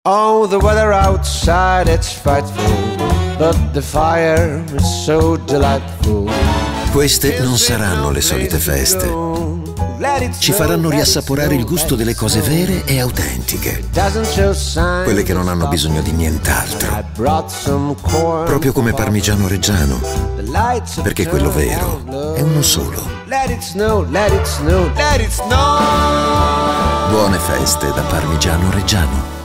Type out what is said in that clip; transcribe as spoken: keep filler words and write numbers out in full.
Oh, the weather outside, it's frightful, but the fire is so delightful. Queste non saranno le solite feste. Ci faranno riassaporare il gusto delle cose vere e autentiche, quelle che non hanno bisogno di nient'altro. Proprio come Parmigiano Reggiano, perché quello vero è uno solo. Buone feste da Parmigiano Reggiano.